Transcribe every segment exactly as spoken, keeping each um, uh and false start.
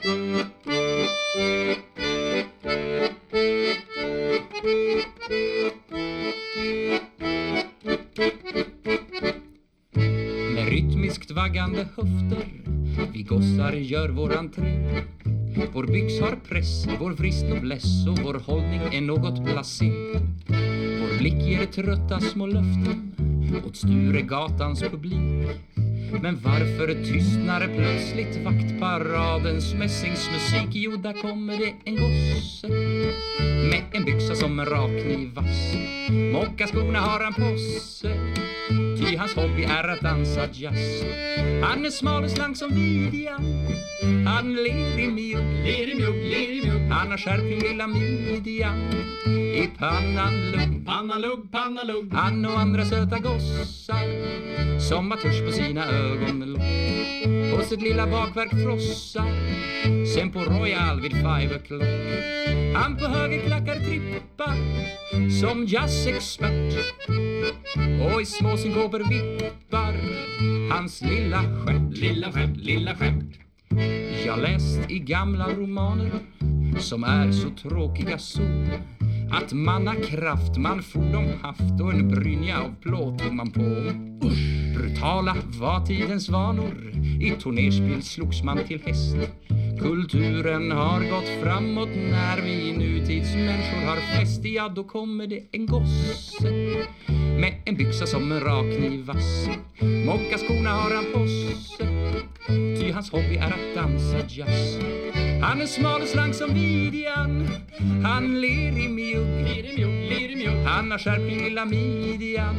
Med rytmiskt vaggande höfter vi gossar gör vår entré. Vår byx har press, vår vrist nobless och vår hållning är något blasé. Vår blick ger trötta små löften åt Sturegatans publik. Men varför tystnar plötsligt vaktparadens mässingsmusik? Jo, där kommer det en gosse med en byxa som en rakkniv vass. Mockaskorna har han på sig, ty hans hobby är att dansa jazz. Han är smal och slank som Vidian, han ler i mjugg, ler i mjugg, ler i mjugg. Han har skärpning lilla midjan, i pannan lugg, pannan lugg, pannan lugg. Han och andra söta gossar som har tusch på sina ögonlock. På sitt lilla bakverk frossar, sen på Royal vid five o'clock. Han på höger klackar trippar som jazzexpert, och i små synkoper vippar hans lilla stjärt, lilla stjärt, lilla stjärt. Jag läst i gamla romaner som är så tråkiga så att manna kraft man fordom haft och en brynja av plåt tog man på. Usch, brutala var tidens vanor, i turnerspel slogs man till häst. Kulturen har gått framåt när vi nutidsmänniskor har fest. Ja, då kommer det en gosse med en byxa som en rakkniv vass. Mockaskorna har han på sig, ty hans hobby är att dansa jazz. Han är smal och slank som Vidian, han ler i mjugg, ler i mjugg, ler i mjugg. Han har skärpning lilla midjan,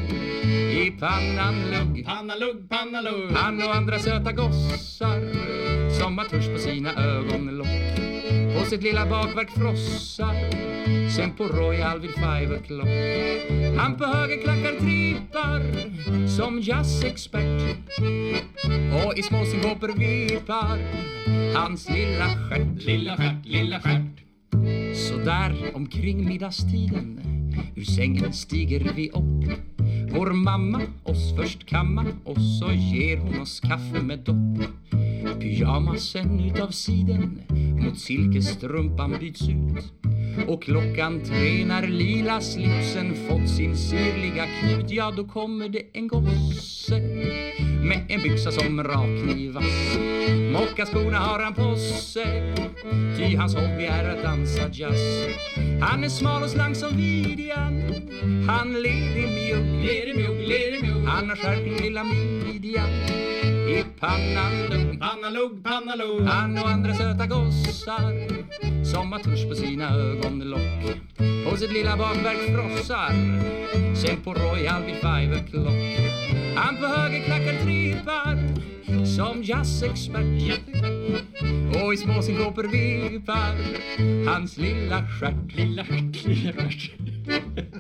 i pannan lugg, pannan lugg, pannan lugg. Han och andra söta gossar som har tusch på sina ögonlock. På sitt lilla bakverk frossar, sen på Royal vid five o'clock. Han på höger klackar trippar som jazzexpert, och i små synkoper vipar hans lilla stjärt, lilla stjärt, lilla stjärt. Så där omkring middagstiden ur sängen stiger vi upp. Vår mamma oss först kamma och så ger hon oss kaffe med dopp. Pyjamasen utav siden mot silkestrumpan byts ut, och klockan tre när lila slipsen fått sin sirliga knut. Ja, då kommer det en gosse med en byxa som rakkniv vass. Mockaskorna har han på sig, ty hans hobby är att dansa jazz. Han är smal och slank som Vidian, han ler i mjugg, ler i mjugg, ler i mjugg. Han har skärpning lilla midjan, i pannan lugg, pannan lugg, pannan lugg. Han och andra söta gossar som har tusch på sina ögonlock. På sitt lilla bakverk frossar, sen på Royal vid five o'clock. Han på höger klackar trippar som jazzexpert, och i små synkoper vipar hans lilla stjärt, lilla stjärt, lilla stjärt.